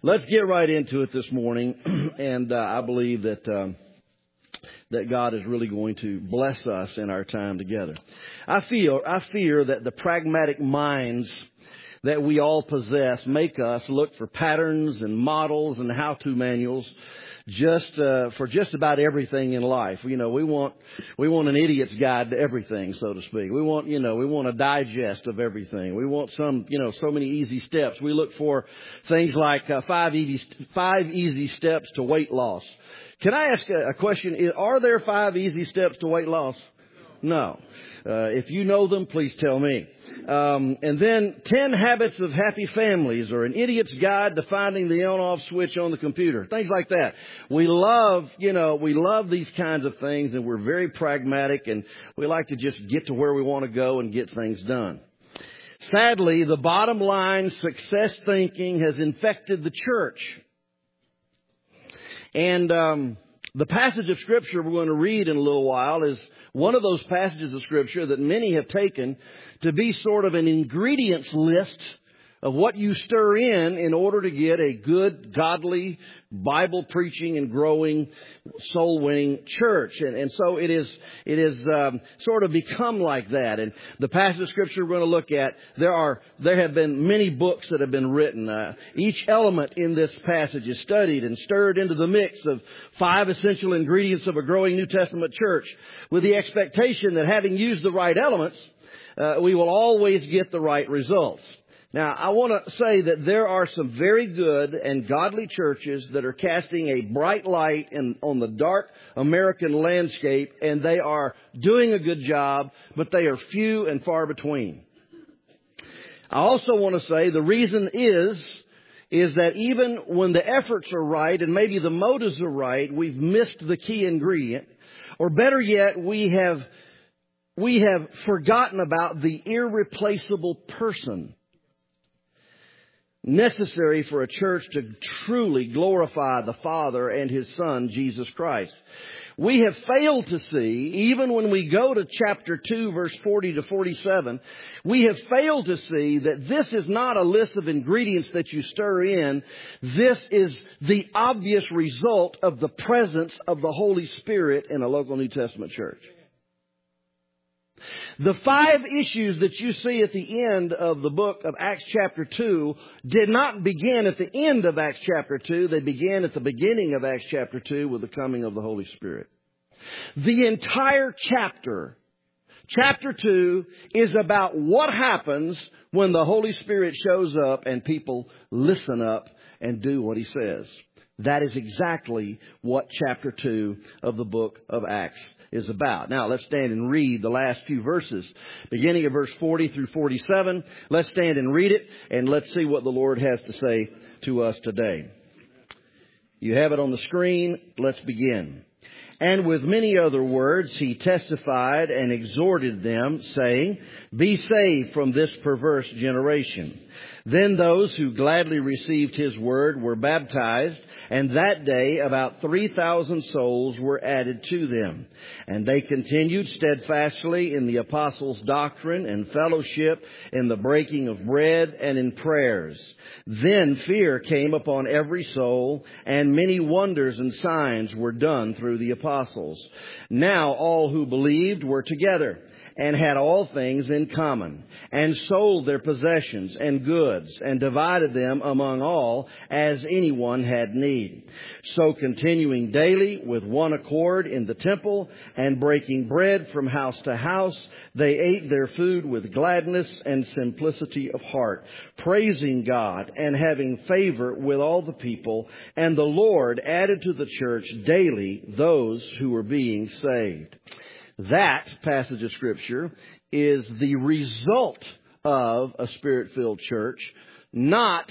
Let's get right into it this morning, and I believe that God is really going to bless us in our time together. I fear that the pragmatic minds that we all possess make us look for patterns and models and how-to manuals for just about everything in life. You know, we want an idiot's guide to everything, so to speak. We want a digest of everything. We want so many easy steps. We look for things like 5 easy steps to weight loss. Can I ask a question? Are there 5 easy steps to weight loss? No. If you know them, please tell me. And then 10 habits of happy families, or an idiot's guide to finding the on-off switch on the computer. Things like that. We love these kinds of things, and we're very pragmatic, and we like to just get to where we want to go and get things done. Sadly, the bottom line, success thinking has infected the church. And the passage of Scripture we're going to read in a little while is one of those passages of Scripture that many have taken to be sort of an ingredients list of what you stir in order to get a good, godly, Bible preaching and growing, soul winning church. And so it is sort of become like that. And the passage of Scripture we're going to look at, there have been many books that have been written. Each element in this passage is studied and stirred into the mix of 5 essential ingredients of a growing New Testament church, with the expectation that having used the right elements, we will always get the right results. Now, I want to say that there are some very good and godly churches that are casting a bright light on the dark American landscape, and they are doing a good job, but they are few and far between. I also want to say the reason is that even when the efforts are right and maybe the motives are right, we've missed the key ingredient. Or better yet, we have forgotten about the irreplaceable person necessary for a church to truly glorify the Father and His Son, Jesus Christ. We have failed to see, even when we go to chapter 2, verse 40 to 47, we have failed to see that this is not a list of ingredients that you stir in. This is the obvious result of the presence of the Holy Spirit in a local New Testament church. The 5 issues that you see at the end of the book of Acts chapter 2 did not begin at the end of Acts chapter 2. They began at the beginning of Acts chapter 2 with the coming of the Holy Spirit. The entire chapter 2, is about what happens when the Holy Spirit shows up and people listen up and do what He says. That is exactly what chapter 2 of the book of Acts is about. Now, let's stand and read the last few verses, beginning of verse 40 through 47. Let's stand and read it, and let's see what the Lord has to say to us today. You have it on the screen. Let's begin. And with many other words He testified and exhorted them, saying, "Be saved from this perverse generation." Then those who gladly received His word were baptized, and that day about 3,000 souls were added to them. And they continued steadfastly in the apostles' doctrine and fellowship, in the breaking of bread and in prayers. Then fear came upon every soul, and many wonders and signs were done through the apostles. Now all who believed were together, and had all things in common, and sold their possessions and goods, and divided them among all as anyone had need. So continuing daily with one accord in the temple, and breaking bread from house to house, they ate their food with gladness and simplicity of heart, praising God and having favor with all the people. And the Lord added to the church daily those who were being saved. That passage of Scripture is the result of a Spirit-filled church, not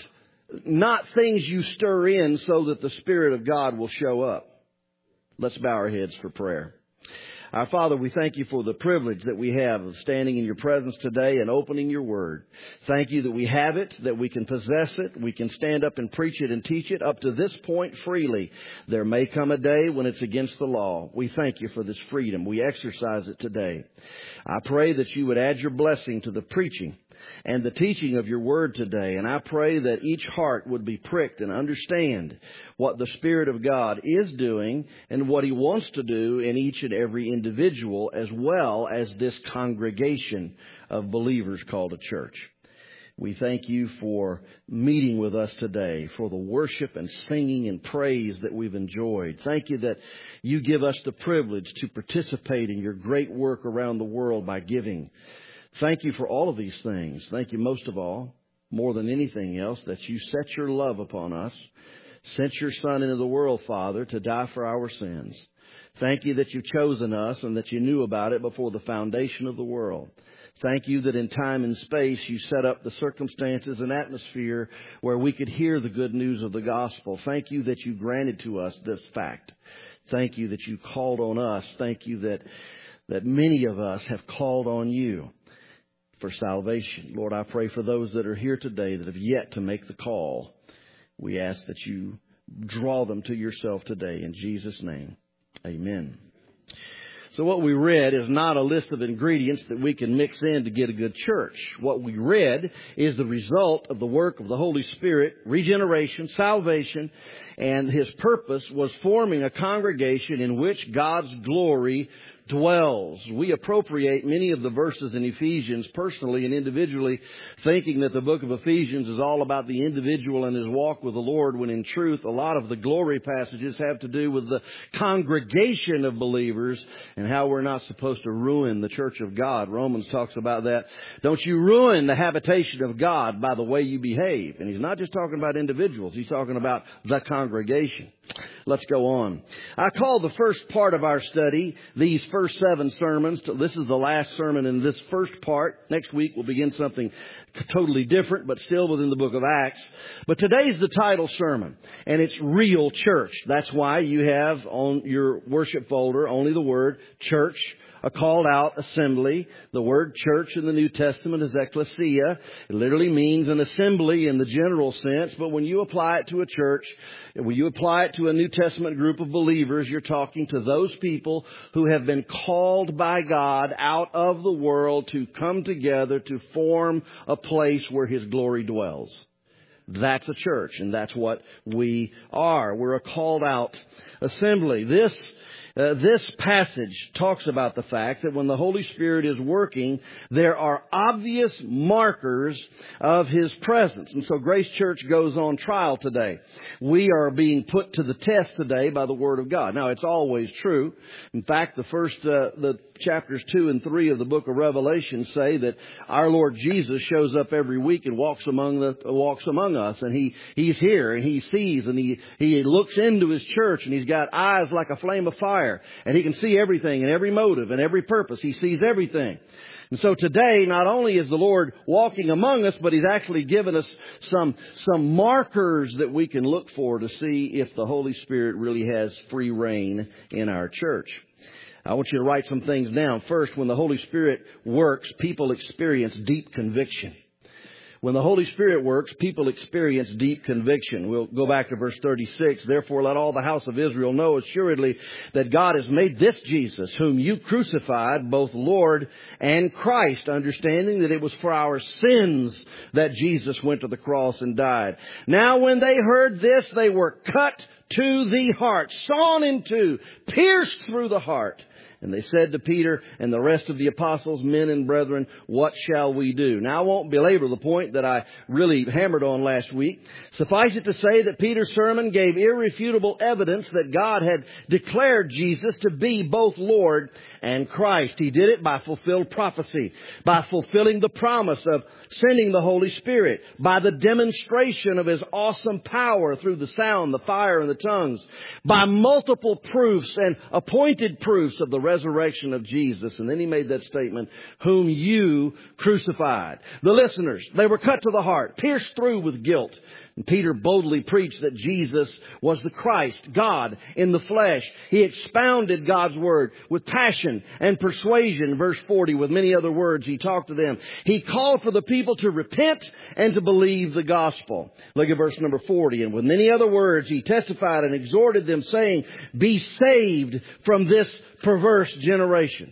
things you stir in so that the Spirit of God will show up. Let's bow our heads for prayer. Our Father, we thank You for the privilege that we have of standing in Your presence today and opening Your Word. Thank You that we have it, that we can possess it, we can stand up and preach it and teach it up to this point freely. There may come a day when it's against the law. We thank You for this freedom. We exercise it today. I pray that You would add Your blessing to the preaching and the teaching of your word today. And I pray that each heart would be pricked and understand what the Spirit of God is doing and what He wants to do in each and every individual, as well as this congregation of believers called a church. We thank you for meeting with us today, for the worship and singing and praise that we've enjoyed. Thank you that you give us the privilege to participate in your great work around the world by giving. Thank you for all of these things. Thank you most of all, more than anything else, that you set your love upon us, sent your Son into the world, Father, to die for our sins. Thank you that you've chosen us and that you knew about it before the foundation of the world. Thank you that in time and space you set up the circumstances and atmosphere where we could hear the good news of the gospel. Thank you that you granted to us this fact. Thank you that you called on us. Thank you that many of us have called on you for salvation. Lord, I pray for those that are here today that have yet to make the call. We ask that you draw them to yourself today. In Jesus' name, amen. So what we read is not a list of ingredients that we can mix in to get a good church. What we read is the result of the work of the Holy Spirit, regeneration, salvation, and His purpose was forming a congregation in which God's glory dwells. We appropriate many of the verses in Ephesians personally and individually, thinking that the book of Ephesians is all about the individual and his walk with the Lord, when in truth a lot of the glory passages have to do with the congregation of believers and how we're not supposed to ruin the church of God. Romans talks about that. Don't you ruin the habitation of God by the way you behave. And he's not just talking about individuals. He's talking about the congregation. Let's go on. I call the first part of our study, these first 7 sermons. This is the last sermon in this first part. Next week we'll begin something totally different, but still within the book of Acts. But today's the title sermon, and it's Real Church. That's why you have on your worship folder only the word church, a called out assembly. The word church in the New Testament is ecclesia. It literally means an assembly in the general sense, but when you apply it to a church, when you apply it to a New Testament group of believers, you're talking to those people who have been called by God out of the world to come together to form a place where His glory dwells. That's a church, and that's what we are. We're a called out assembly. This passage talks about the fact that when the Holy Spirit is working, there are obvious markers of His presence. And so Grace Church goes on trial today. We are being put to the test today by the Word of God. Now, it's always true. In fact, the chapters 2 and 3 of the book of Revelation say that our Lord Jesus shows up every week and walks among us, and He's here and He sees and He looks into His church, and He's got eyes like a flame of fire. And He can see everything and every motive and every purpose. He sees everything. And so today, not only is the Lord walking among us, but He's actually given us some markers that we can look for to see if the Holy Spirit really has free reign in our church. I want you to write some things down. First, when the Holy Spirit works, people experience deep conviction. When the Holy Spirit works, people experience deep conviction. We'll go back to verse 36. Therefore, let all the house of Israel know assuredly that God has made this Jesus, whom you crucified, both Lord and Christ, understanding that it was for our sins that Jesus went to the cross and died. Now, when they heard this, they were cut to the heart, sawn in two, pierced through the heart. And they said to Peter and the rest of the apostles, men and brethren, what shall we do? Now, I won't belabor the point that I really hammered on last week. Suffice it to say that Peter's sermon gave irrefutable evidence that God had declared Jesus to be both Lord and Christ. He did it by fulfilled prophecy, by fulfilling the promise of sending the Holy Spirit, by the demonstration of His awesome power through the sound, the fire, and the tongues, by multiple proofs and appointed proofs of the resurrection of Jesus. And then He made that statement, whom you crucified. The listeners, they were cut to the heart, pierced through with guilt. And Peter boldly preached that Jesus was the Christ, God in the flesh. He expounded God's word with passion and persuasion. Verse 40, with many other words, He talked to them. He called for the people to repent and to believe the gospel. Look at verse number 40. And with many other words, He testified and exhorted them, saying, be saved from this perverse generation.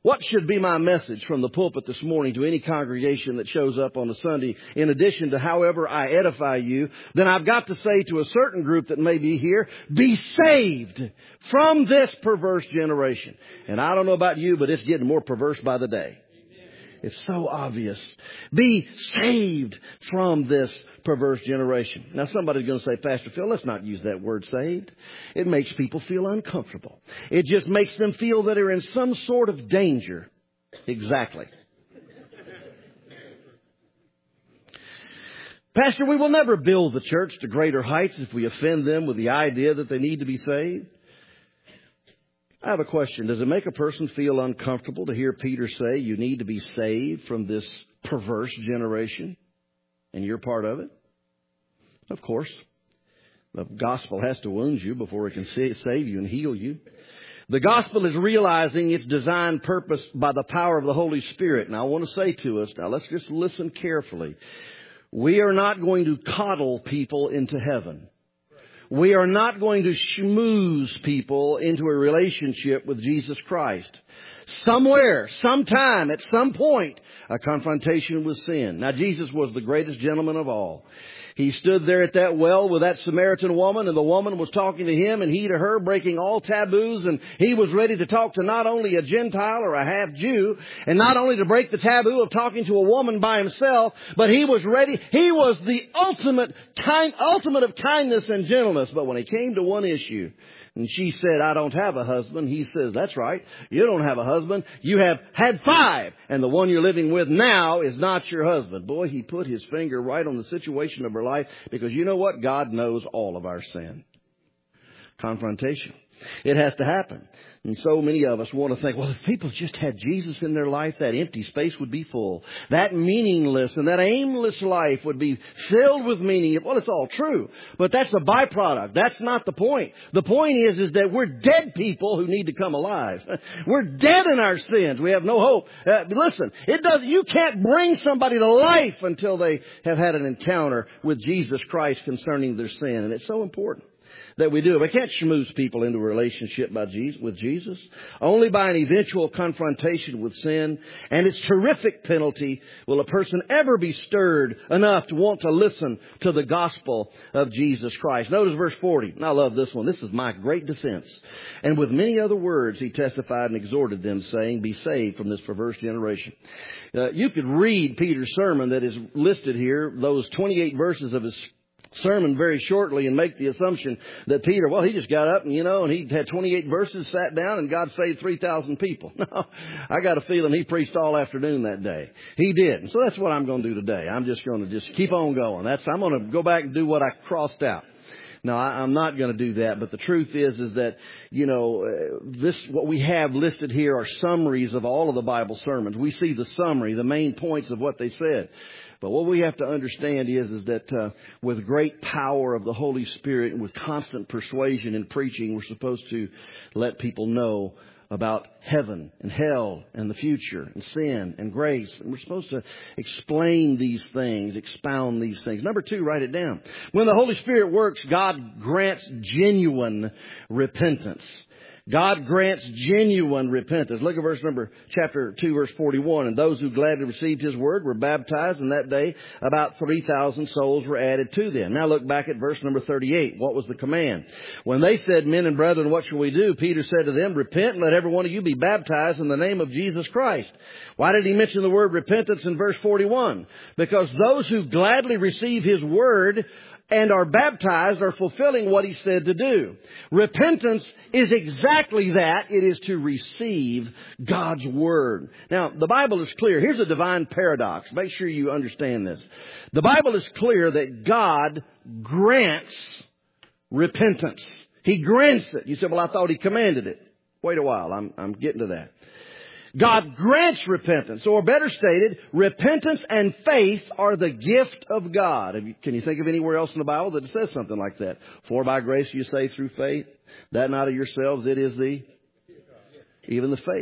What should be my message from the pulpit this morning to any congregation that shows up on a Sunday, in addition to however I edify you? Then I've got to say to a certain group that may be here, be saved from this perverse generation. And I don't know about you, but it's getting more perverse by the day. It's so obvious. Be saved from this perverse generation. Now somebody's going to say, Pastor Phil, let's not use that word saved. It makes people feel uncomfortable. It just makes them feel that they're in some sort of danger. Exactly. Pastor, we will never build the church to greater heights if we offend them with the idea that they need to be saved. I have a question. Does it make a person feel uncomfortable to hear Peter say you need to be saved from this perverse generation? And you're part of it? Of course. The gospel has to wound you before it can save you and heal you. The gospel is realizing its designed purpose by the power of the Holy Spirit. And I want to say to us, now let's just listen carefully. We are not going to coddle people into heaven. We are not going to schmooze people into a relationship with Jesus Christ. Somewhere, sometime, at some point, a confrontation with sin. Now, Jesus was the greatest gentleman of all. He stood there at that well with that Samaritan woman, and the woman was talking to him, and he to her, breaking all taboos, and he was ready to talk to not only a Gentile or a half-Jew, and not only to break the taboo of talking to a woman by himself, but he was ready. He was the ultimate of kindness and gentleness. But when it came to one issue, and she said, I don't have a husband. He says, that's right. You don't have a husband. You have had 5. And the one you're living with now is not your husband. Boy, he put his finger right on the situation of her life, because you know what? God knows all of our sin. Confrontation. It has to happen. And so many of us want to think, well, if people just had Jesus in their life, that empty space would be full. That meaningless and that aimless life would be filled with meaning. Well, it's all true, but that's a byproduct. That's not the point. The point is that we're dead people who need to come alive. We're dead in our sins. We have no hope. Listen, you can't bring somebody to life until they have had an encounter with Jesus Christ concerning their sin. And it's so important that we do it. We can't schmooze people into a relationship with Jesus. Only by an eventual confrontation with sin and its terrific penalty will a person ever be stirred enough to want to listen to the gospel of Jesus Christ. Notice verse 40. I love this one. This is my great defense. And with many other words he testified and exhorted them, saying, be saved from this perverse generation. You could read Peter's sermon that is listed here, those 28 verses of his sermon very shortly, and make the assumption that Peter, well, he just got up and he had 28 verses, sat down, and God saved 3,000 people. No, I got a feeling he preached all afternoon that day. He did. And so that's what I'm going to do today. I'm just going to keep on going. I'm going to go back and do what I crossed out. No, I'm not going to do that. But the truth is that, what we have listed here are summaries of all of the Bible sermons. We see the summary, the main points of what they said. But what we have to understand is that with great power of the Holy Spirit and with constant persuasion and preaching, we're supposed to let people know about heaven and hell and the future and sin and grace. And we're supposed to explain these things, expound these things. Number 2, write it down. When the Holy Spirit works, God grants genuine repentance. God grants genuine repentance. Look at chapter 2, verse 41. And those who gladly received His word were baptized, and that day about 3,000 souls were added to them. Now look back at verse number 38. What was the command? When they said, men and brethren, what shall we do? Peter said to them, repent and let every one of you be baptized in the name of Jesus Christ. Why did he mention the word repentance in verse 41? Because those who gladly receive His word and are baptized are fulfilling what He said to do. Repentance is exactly that. It is to receive God's Word. Now, the Bible is clear. Here's a divine paradox. Make sure you understand this. The Bible is clear that God grants repentance. He grants it. You say, well, I thought He commanded it. Wait a while. I'm getting to that. God grants repentance, or better stated, repentance and faith are the gift of God. Can you think of anywhere else in the Bible that it says something like that? For by grace you say through faith, that not of yourselves, it is even the faith.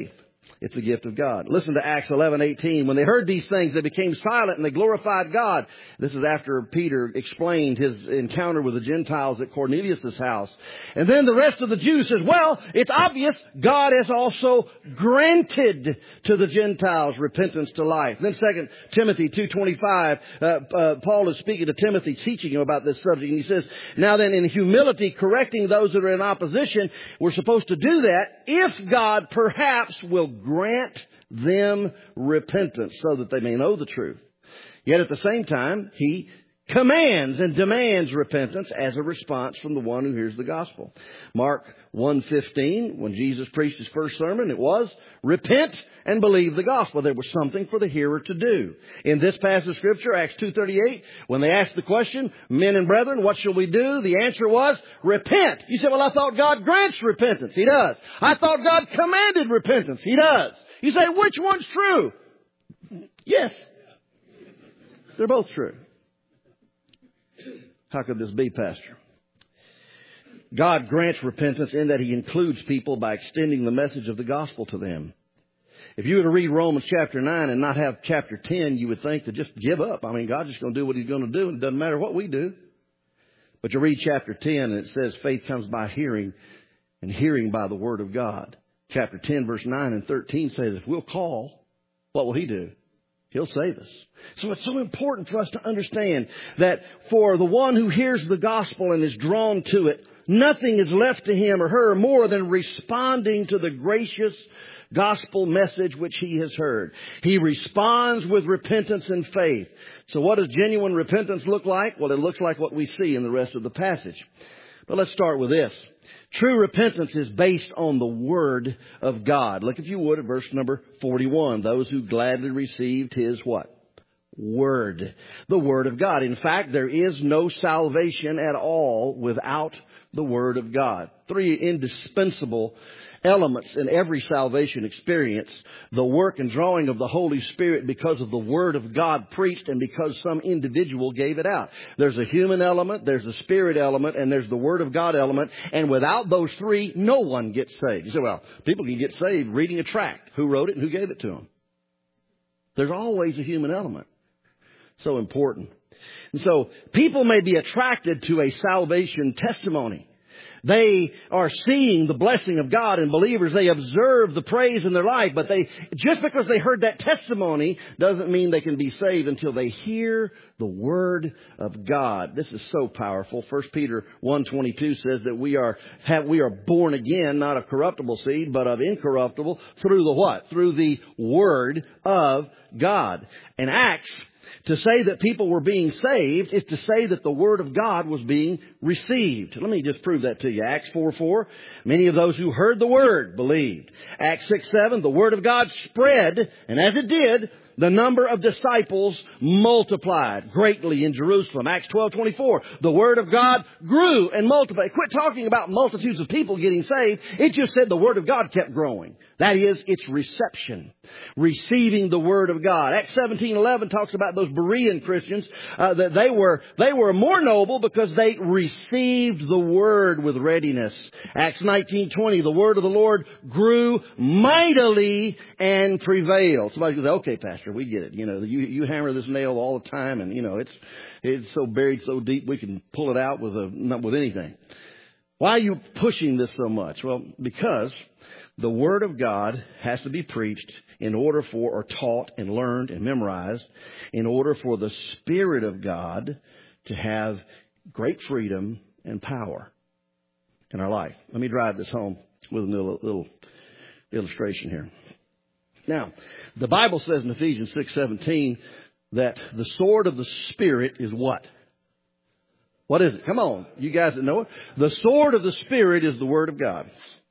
It's a gift of God. Listen to Acts 11:18. When they heard these things, they became silent and they glorified God. This is after Peter explained his encounter with the Gentiles at Cornelius' house. And then the rest of the Jews says, well, it's obvious God has also granted to the Gentiles repentance to life. Then 2 Timothy 2:25, Paul is speaking to Timothy, teaching him about this subject. And he says, now then, in humility, correcting those that are in opposition, we're supposed to do that if God perhaps will grant them repentance so that they may know the truth. Yet at the same time, he commands and demands repentance as a response from the one who hears the gospel. Mark 1:15, when Jesus preached his first sermon, it was, repent and believe the gospel. There was something for the hearer to do. In this passage of Scripture, Acts 2:38, when they asked the question, men and brethren, what shall we do? The answer was, repent. You say, well, I thought God grants repentance. He does. I thought God commanded repentance. He does. You say, which one's true? Yes. They're both true. How could this be, Pastor? God grants repentance in that He includes people by extending the message of the gospel to them. If you were to read Romans chapter 9 and not have chapter 10, you would think to just give up. I mean, God's just going to do what He's going to do, and it doesn't matter what we do. But you read chapter 10 and it says faith comes by hearing, and hearing by the word of God. Chapter 10, verse 9 and 13 says if we'll call, what will He do? He'll save us. So it's so important for us to understand that for the one who hears the gospel and is drawn to it, nothing is left to him or her more than responding to the gracious gospel message which he has heard. He responds with repentance and faith. So what does genuine repentance look like? Well, it looks like what we see in the rest of the passage. But let's start with this. True repentance is based on the Word of God. Look, if you would, at verse number 41. Those who gladly received His what? Word. The Word of God. In fact, there is no salvation at all without the Word of God. Three indispensable elements in every salvation experience: the work and drawing of the Holy Spirit because of the Word of God preached and because some individual gave it out. There's a human element, there's a Spirit element, and there's the Word of God element. And without those three, no one gets saved. You say, well, people can get saved reading a tract. Who wrote it and who gave it to them? There's always a human element. So important. And so people may be attracted to a salvation testimony. They are seeing the blessing of God in believers. They observe the praise in their life. But just because they heard that testimony doesn't mean they can be saved until they hear the Word of God. This is so powerful. 1 Peter 1:22 says that we are born again, not of corruptible seed, but of incorruptible, through the what? Through the Word of God. In Acts, to say that people were being saved is to say that the Word of God was being received. Let me just prove that to you. Acts 4:4, many of those who heard the Word believed. Acts 6:7, the Word of God spread, and as it did, the number of disciples multiplied greatly in Jerusalem. Acts 12:24, the Word of God grew and multiplied. Quit talking about multitudes of people getting saved. It just said the Word of God kept growing. That is, its reception. Receiving the Word of God. Acts 17:11 talks about those Berean Christians, that they were more noble because they received the Word with readiness. Acts 19:20, the Word of the Lord grew mightily and prevailed. Somebody goes, okay, Pastor, we get it. You know, you hammer this nail all the time, and you know it's so buried so deep we can pull it out not with anything. Why are you pushing this so much? Well, because the Word of God has to be preached in order for, or taught and learned and memorized, in order for the Spirit of God to have great freedom and power in our life. Let me drive this home with a little illustration here. Now, the Bible says in Ephesians 6:17 that the sword of the Spirit is what? What is it? Come on, you guys that know it. The sword of the Spirit is the Word of God.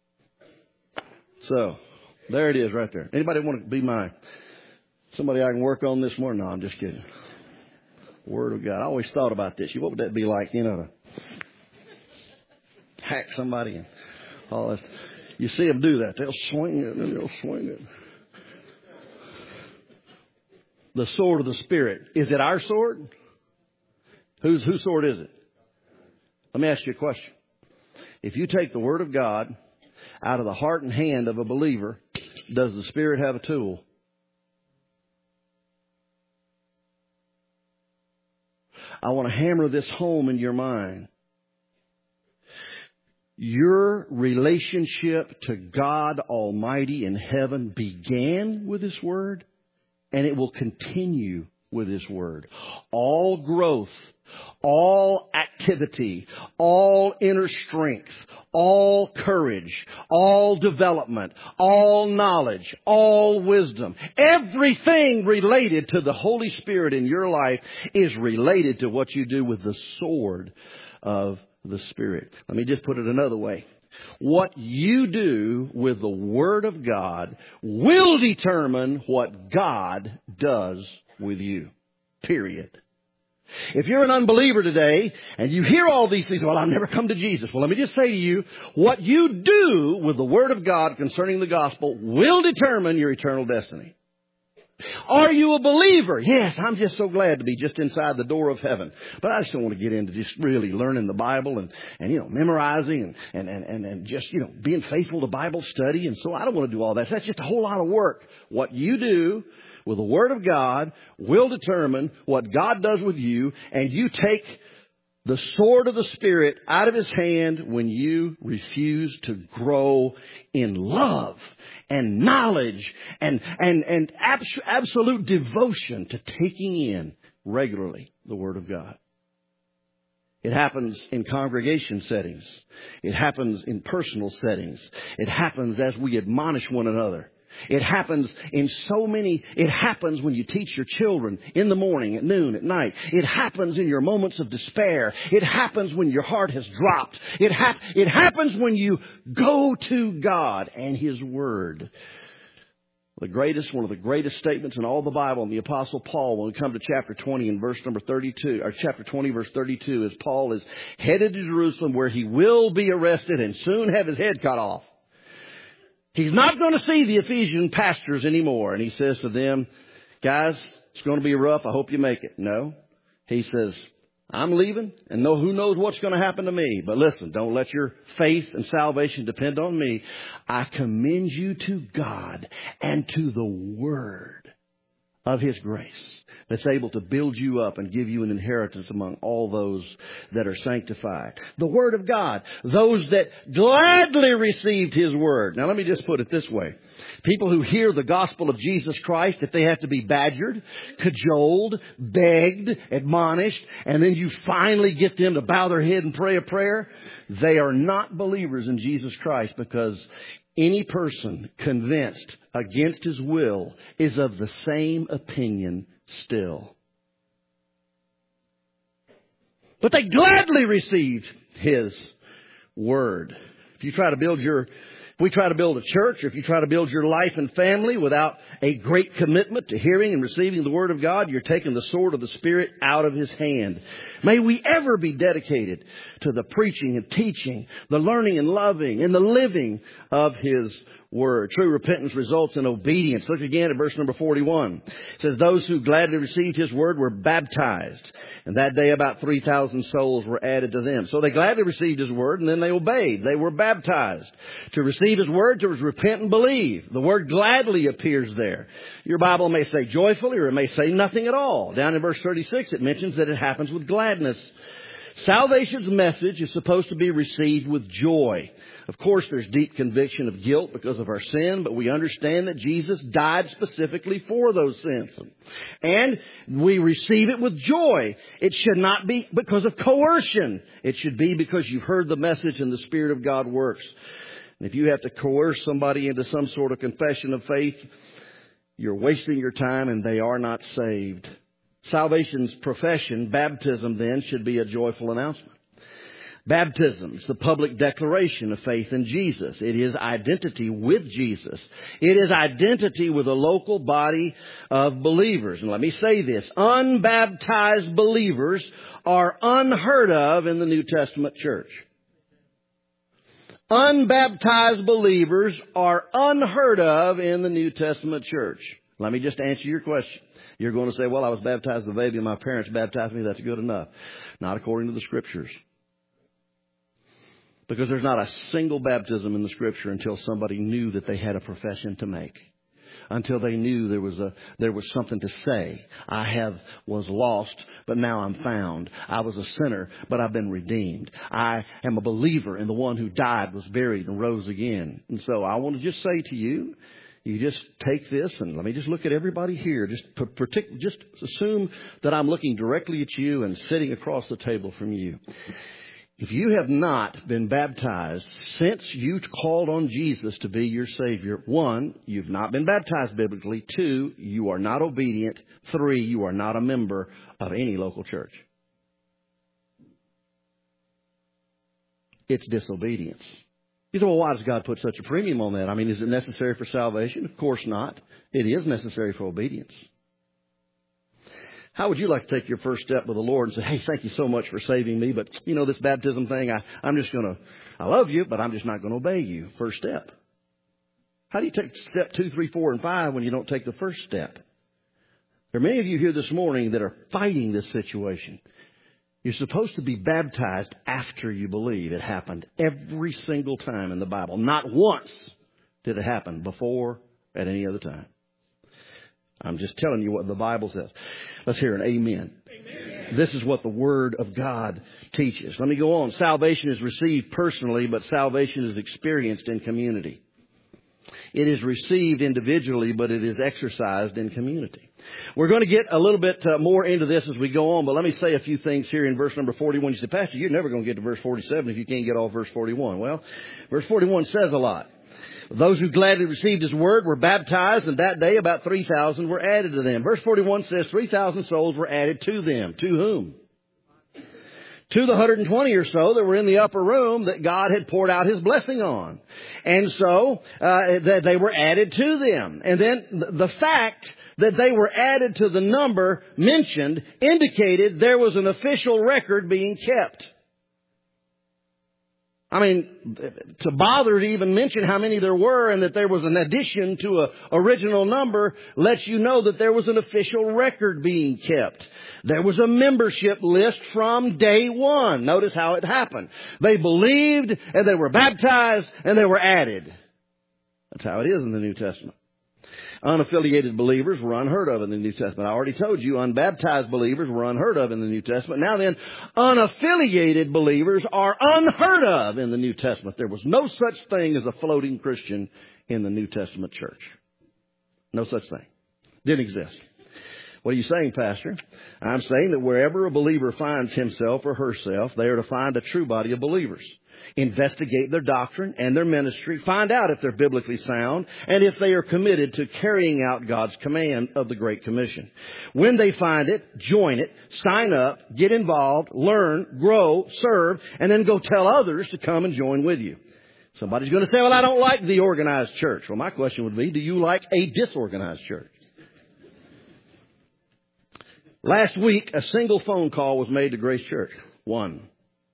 So, there it is right there. Anybody want to be somebody I can work on this morning? No, I'm just kidding. Word of God. I always thought about this. What would that be like, to hack somebody and all that? You see them do that. They'll swing it and they'll swing it. The sword of the Spirit. Is it our sword? Whose sword is it? Let me ask you a question. If you take the Word of God out of the heart and hand of a believer does the Spirit have a tool? I want to hammer this home in your mind. Your relationship to God Almighty in heaven began with His Word, and it will continue with His Word. All growth, all activity, all inner strength, all courage, all development, all knowledge, all wisdom, everything related to the Holy Spirit in your life is related to what you do with the sword of the Spirit. Let me just put it another way. What you do with the Word of God will determine what God does with you. Period. If you're an unbeliever today and you hear all these things, well, I've never come to Jesus. Well, let me just say to you, what you do with the Word of God concerning the gospel will determine your eternal destiny. Are you a believer? Yes, I'm just so glad to be just inside the door of heaven. But I just don't want to get into just really learning the Bible and memorizing and just, being faithful to Bible study. And so I don't want to do all that. That's just a whole lot of work. What you do with the Word of God will determine what God does with you, and you take the sword of the Spirit out of His hand when you refuse to grow in love and knowledge and absolute devotion to taking in regularly the Word of God. It happens in congregation settings. It happens in personal settings. It happens as we admonish one another. It happens it happens when you teach your children in the morning, at noon, at night. It happens in your moments of despair. It happens when your heart has dropped. It happens when you go to God and His Word. One of the greatest statements in all the Bible, and the Apostle Paul, when we come to chapter 20 and verse number 32, or chapter 20 verse 32, is Paul is headed to Jerusalem where he will be arrested and soon have his head cut off. He's not going to see the Ephesian pastors anymore. And he says to them, guys, it's going to be rough. I hope you make it. No. He says, I'm leaving, and who knows what's going to happen to me. But listen, don't let your faith and salvation depend on me. I commend you to God and to the Word of His grace that's able to build you up and give you an inheritance among all those that are sanctified. The Word of God, those that gladly received His Word. Now let me just put it this way. People who hear the gospel of Jesus Christ, if they have to be badgered, cajoled, begged, admonished, and then you finally get them to bow their head and pray a prayer, they are not believers in Jesus Christ, because any person convinced against his will is of the same opinion still. But they gladly received His Word. If we try to build a church, or if you try to build your life and family without a great commitment to hearing and receiving the Word of God, you're taking the sword of the Spirit out of His hand. May we ever be dedicated to the preaching and teaching, the learning and loving, and the living of His Word. True repentance results in obedience. Look again at verse number 41. It says, those who gladly received His Word were baptized. And that day about 3,000 souls were added to them. So they gladly received His Word, and then they obeyed. They were baptized. To receive His Word, to repent and believe. The word gladly appears there. Your Bible may say joyfully, or it may say nothing at all. Down in verse 36, it mentions that it happens with gladness. Salvation's message is supposed to be received with joy. Of course, there's deep conviction of guilt because of our sin, but we understand that Jesus died specifically for those sins. And we receive it with joy. It should not be because of coercion. It should be because you've heard the message and the Spirit of God works. And if you have to coerce somebody into some sort of confession of faith, you're wasting your time and they are not saved. Salvation's profession, baptism then, should be a joyful announcement. Baptism is the public declaration of faith in Jesus. It is identity with Jesus. It is identity with a local body of believers. And let me say this, unbaptized believers are unheard of in the New Testament church. Unbaptized believers are unheard of in the New Testament church. Let me just answer your question. You're going to say, well, I was baptized as a baby and my parents baptized me. That's good enough. Not according to the Scriptures. Because there's not a single baptism in the Scripture until somebody knew that they had a profession to make. Until they knew there was something to say. Was lost, but now I'm found. I was a sinner, but I've been redeemed. I am a believer in the one who died, was buried, and rose again. And so I want to just say to you, you just take this and let me just look at everybody here. Just assume that I'm looking directly at you and sitting across the table from you. If you have not been baptized since you called on Jesus to be your Savior, 1, you've not been baptized biblically. 2, you are not obedient. 3, you are not a member of any local church. It's disobedience. You say, well, why does God put such a premium on that? I mean, is it necessary for salvation? Of course not. It is necessary for obedience. How would you like to take your first step with the Lord and say, hey, thank you so much for saving me, but, this baptism thing, I love you, but I'm just not going to obey you. First step. How do you take step 2, 3, 4, and 5 when you don't take the first step? There are many of you here this morning that are fighting this situation. You're supposed to be baptized after you believe. It happened every single time in the Bible. Not once did it happen before at any other time. I'm just telling you what the Bible says. Let's hear an amen. Amen. This is what the Word of God teaches. Let me go on. Salvation is received personally, but salvation is experienced in community. It is received individually, but it is exercised in community. We're going to get a little bit more into this as we go on, but let me say a few things here in verse number 41. You say, Pastor, you're never going to get to verse 47 if you can't get all verse 41. Well, verse 41 says a lot. Those who gladly received His word were baptized, and that day about 3,000 were added to them. Verse 41 says 3,000 souls were added to them. To whom? To the 120 or so that were in the upper room that God had poured out His blessing on. And so they were added to them. And then the fact that they were added to the number mentioned indicated there was an official record being kept. I mean, to bother to even mention how many there were and that there was an addition to an original number lets you know that there was an official record being kept. There was a membership list from day one. Notice how it happened. They believed and they were baptized and they were added. That's how it is in the New Testament. Unaffiliated believers were unheard of in the New Testament. I already told you unbaptized believers were unheard of in the New Testament. Now then, unaffiliated believers are unheard of in the New Testament. There was no such thing as a floating Christian in the New Testament church. No such thing. Didn't exist. What are you saying, Pastor? I'm saying that wherever a believer finds himself or herself, they are to find a true body of believers. Investigate their doctrine and their ministry. Find out if they're biblically sound and if they are committed to carrying out God's command of the Great Commission. When they find it, join it, sign up, get involved, learn, grow, serve, and then go tell others to come and join with you. Somebody's going to say, well, I don't like the organized church. Well, my question would be, do you like a disorganized church? Last week, a single phone call was made to Grace Church. One.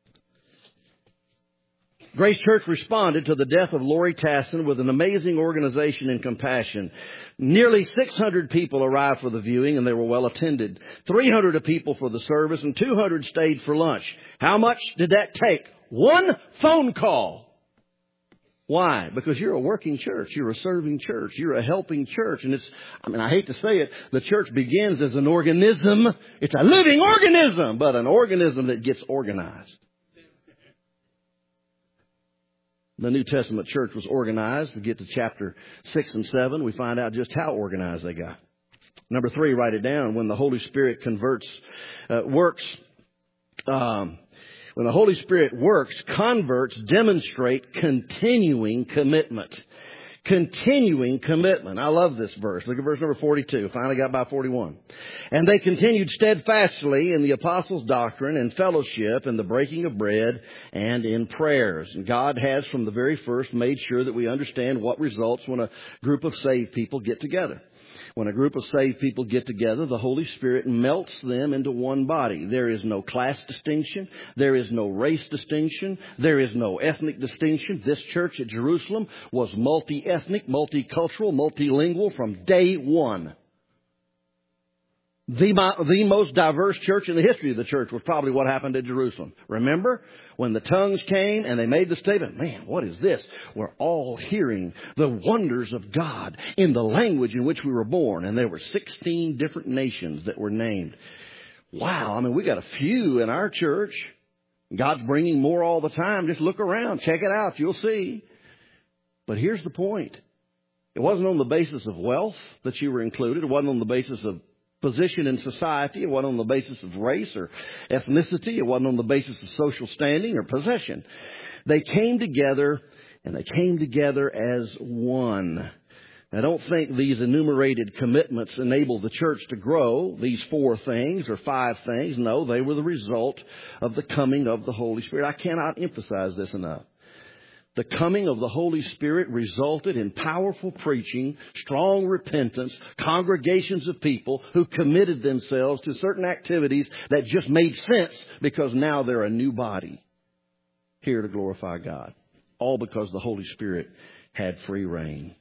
Grace Church responded to the death of Lori Tassin with an amazing organization and compassion. Nearly 600 people arrived for the viewing, and they were well attended. 300 people for the service, and 200 stayed for lunch. How much did that take? One phone call. Why? Because you're a working church. You're a serving church. You're a helping church. And I hate to say it, the church begins as an organism. It's a living organism, but an organism that gets organized. The New Testament church was organized. We get to chapter 6 and 7. We find out just how organized they got. Number 3, write it down. When the Holy Spirit when the Holy Spirit works, converts demonstrate continuing commitment. Continuing commitment. I love this verse. Look at verse number 42. Finally got by 41. And they continued steadfastly in the apostles' doctrine and fellowship and the breaking of bread and in prayers. And God has from the very first made sure that we understand what results when a group of saved people get together. When a group of saved people get together, the Holy Spirit melts them into one body. There is no class distinction. There is no race distinction. There is no ethnic distinction. This church at Jerusalem was multi-ethnic, multicultural, multilingual from day one. The most diverse church in the history of the church was probably what happened at Jerusalem. Remember when the tongues came and they made the statement, man, what is this? We're all hearing the wonders of God in the language in which we were born. And there were 16 different nations that were named. Wow. I mean, we got a few in our church. God's bringing more all the time. Just look around. Check it out. You'll see. But here's the point. It wasn't on the basis of wealth that you were included. It wasn't on the basis of position in society. It wasn't on the basis of race or ethnicity. It wasn't on the basis of social standing or possession. They came together, and they came together as one. I don't think these enumerated commitments enabled the church to grow, these 4 things or 5 things. No, they were the result of the coming of the Holy Spirit. I cannot emphasize this enough. The coming of the Holy Spirit resulted in powerful preaching, strong repentance, congregations of people who committed themselves to certain activities that just made sense because now they're a new body here to glorify God. All because the Holy Spirit had free reign.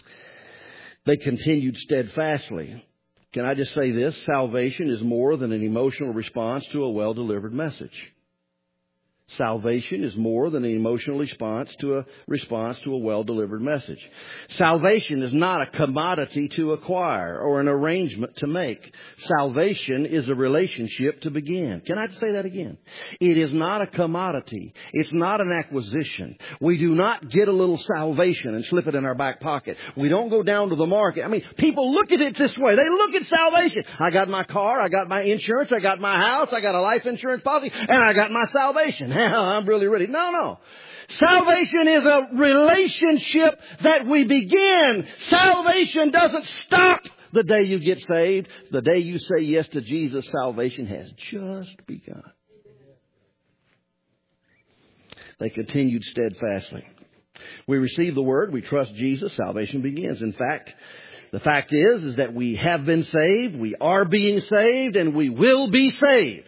They continued steadfastly. Can I just say this? Salvation is more than an emotional response to a well-delivered message. Salvation is more than an emotional response to a well-delivered message. Salvation is not a commodity to acquire or an arrangement to make. Salvation is a relationship to begin. Can I say that again? It is not a commodity. It's not an acquisition. We do not get a little salvation and slip it in our back pocket. We don't go down to the market. I mean, people look at it this way. They look at salvation. I got my car. I got my insurance. I got my house. I got a life insurance policy. And I got my salvation. I'm really ready. No. Salvation is a relationship that we begin. Salvation doesn't stop the day you get saved. The day you say yes to Jesus, salvation has just begun. They continued steadfastly. We receive the word. We trust Jesus. Salvation begins. In fact, the fact is that we have been saved. We are being saved, and we will be saved.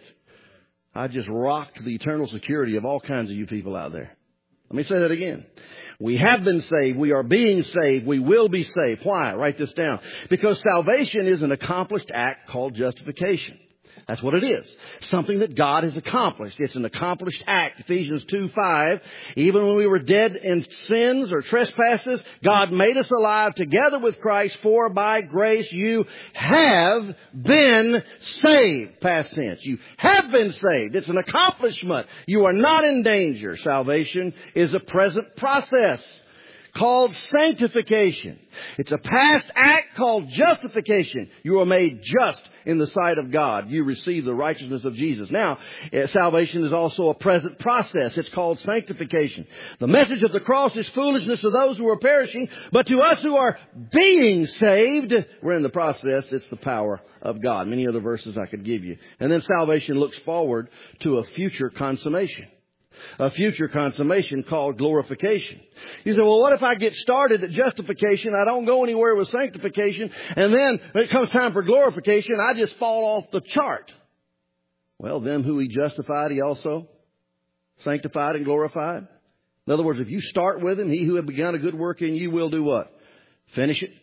I just rocked the eternal security of all kinds of you people out there. Let me say that again. We have been saved. We are being saved. We will be saved. Why? Write this down. Because salvation is an accomplished act called justification. That's what it is. Something that God has accomplished. It's an accomplished act. Ephesians 2:5. Even when we were dead in sins or trespasses, God made us alive together with Christ, for by grace you have been saved. Past tense. You have been saved. It's an accomplishment. You are not in danger. Salvation is a present process called sanctification. It's a past act called justification. You are made just in the sight of God. You receive the righteousness of Jesus. Now, salvation is also a present process. It's called sanctification. The message of the cross is foolishness to those who are perishing, but to us who are being saved, we're in the process. It's the power of God. Many other verses I could give you. And then salvation looks forward to a future consummation. A future consummation called glorification. You say, well, what if I get started at justification, I don't go anywhere with sanctification, and then when it comes time for glorification, I just fall off the chart? Well, them who he justified, he also sanctified and glorified. In other words, if you start with him, he who had begun a good work in you will do what? Finish it.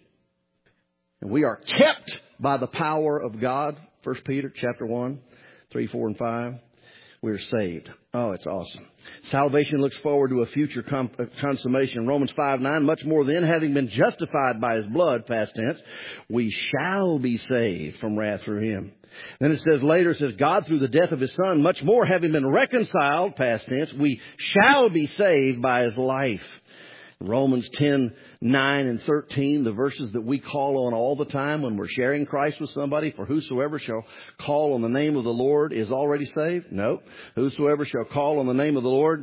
And we are kept by the power of God. 1 Peter chapter 1, 3, 4, and 5. We're saved. Oh, it's awesome. Salvation looks forward to a future consummation. Romans 5:9, much more then, having been justified by his blood, past tense, we shall be saved from wrath through him. Then it says later, it says, God through the death of his son, much more having been reconciled, past tense, we shall be saved by his life. Romans 10:9 and 13, the verses that we call on all the time when we're sharing Christ with somebody. For whosoever shall call on the name of the Lord is already saved? No. Whosoever shall call on the name of the Lord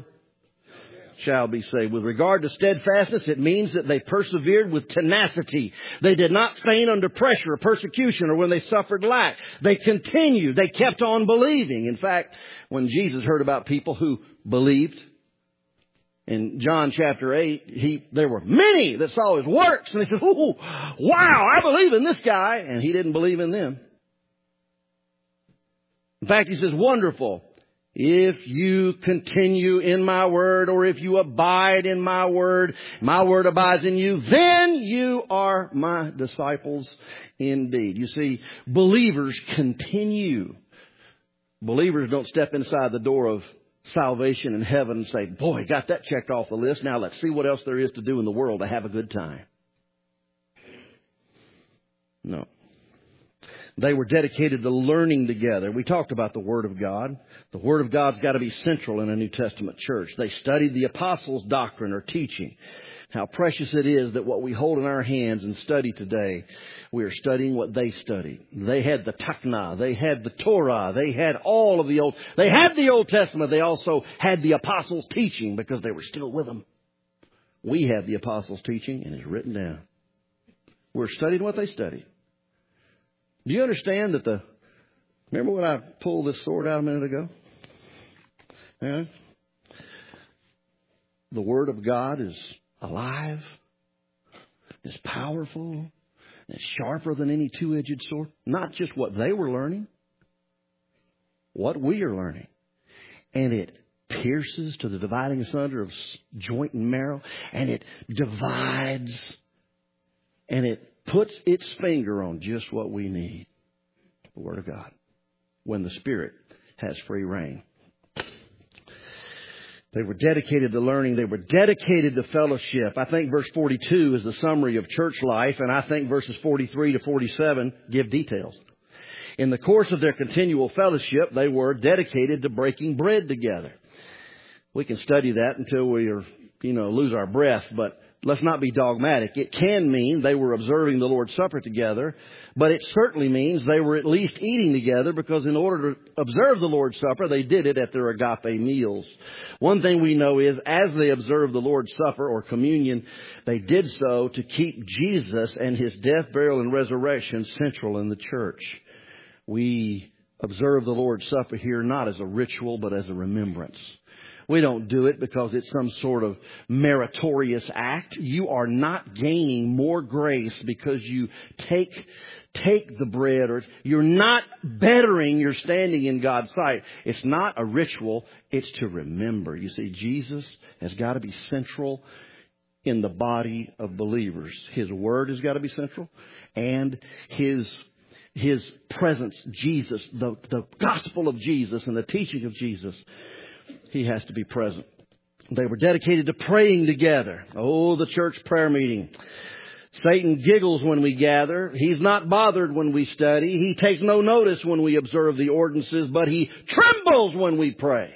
shall be saved. With regard to steadfastness, it means that they persevered with tenacity. They did not faint under pressure or persecution or when they suffered lack. They continued. They kept on believing. In fact, when Jesus heard about people who believed, in John chapter 8, there were many that saw his works. And they said, oh, wow, I believe in this guy. And he didn't believe in them. In fact, he says, wonderful If you continue in my word, or if you abide in my word abides in you, then you are my disciples indeed. You see, believers continue. Believers don't step inside the door of salvation in heaven and say, boy, got that checked off the list. Now let's see what else there is to do in the world to have a good time. No. They were dedicated to learning together. We talked about the Word of God. The Word of God's got to be central in a New Testament church. They studied the apostles' doctrine or teaching. How precious it is that what we hold in our hands and study today, we are studying what they studied. They had the Tanakh, they had the Torah, they had all of the Old Testament. They also had the apostles' teaching because they were still with them. We have the apostles' teaching and it's written down. We're studying what they studied. Do you understand that remember when I pulled this sword out a minute ago? Yeah. The Word of God is alive, is powerful, is sharper than any two-edged sword. Not just what they were learning, what we are learning. And it pierces to the dividing asunder of joint and marrow, and it divides, and it puts its finger on just what we need. The Word of God. When the Spirit has free reign. They were dedicated to learning. They were dedicated to fellowship. I think verse 42 is the summary of church life, and I think verses 43 to 47 give details. In the course of their continual fellowship, they were dedicated to breaking bread together. We can study that until we lose our breath, but let's not be dogmatic. It can mean they were observing the Lord's Supper together, but it certainly means they were at least eating together, because in order to observe the Lord's Supper, they did it at their agape meals. One thing we know is, as they observed the Lord's Supper or communion, they did so to keep Jesus and His death, burial, and resurrection central in the church. We observe the Lord's Supper here not as a ritual, but as a remembrance. We don't do it because it's some sort of meritorious act. You are not gaining more grace because you take the bread, or you're not bettering your standing in God's sight. It's not a ritual. It's to remember. You see, Jesus has got to be central in the body of believers. His Word has got to be central, and His presence, Jesus, the gospel of Jesus and the teaching of Jesus, He has to be present. They were dedicated to praying together. Oh, the church prayer meeting. Satan giggles when we gather. He's not bothered when we study. He takes no notice when we observe the ordinances, but he trembles when we pray.